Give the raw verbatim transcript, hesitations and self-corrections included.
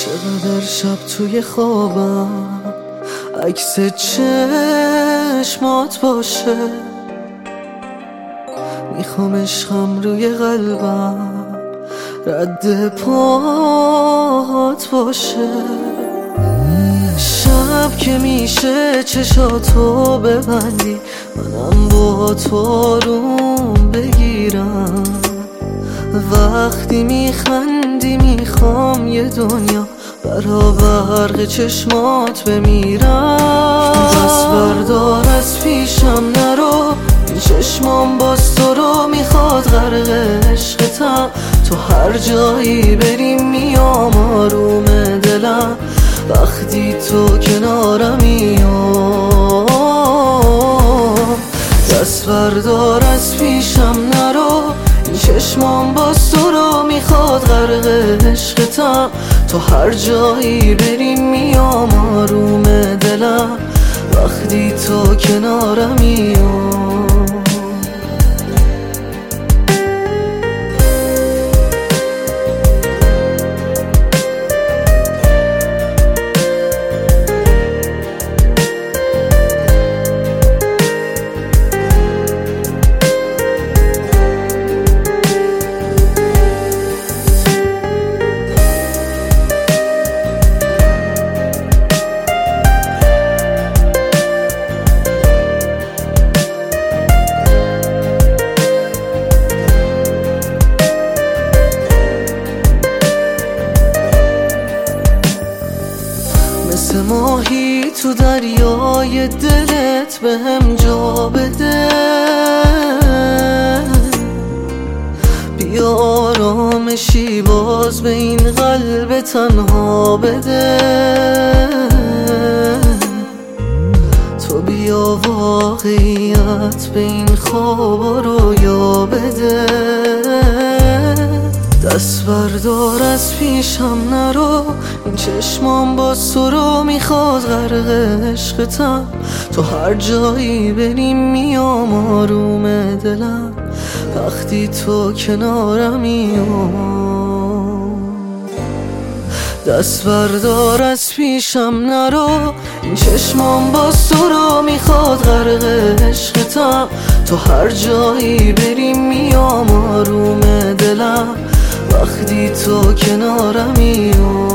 چقدر شب توی خوابم عکس چشمات باشه، میخوام عشقم روی قلبم رد پات باشه. شب که میشه چشاتو ببندی، منم با تو آروم بگیرم. وقتی میخندی میخوام یه دنیا برا برق چشمات بمیرم. پس بردار از پیشم نرو، این چشمام باز تو رو میخواد غرق عشقتم. تو هر جایی بریم میام آروم دلم، وقتی تو کنارمی. دست بردار از پیشم نرو، این چشمام باز تو رو میخواد غرق عشقتم. تو هر جایی بریم میام آروم دلم، وقتی تو کنارمی. مثل ماهی تو دریای دلت به هم جا بده، بیا آرامشی باز به این قلب تنها بده. تو بیا واقعیت به این خواب و رویا بده. دست بردار از پیشم نرو، این چشمام باز تو رو میخواد غرق عشقتم. تو هر جایی بریم میام آروم دلم، وقتی تو کنارمی. دست بردار از پیشم نرو، این چشمام باز تو رو میخواد غرق عشقتم. تو هر جایی بریم میام آروم دلم، وقتی تو کنارمی.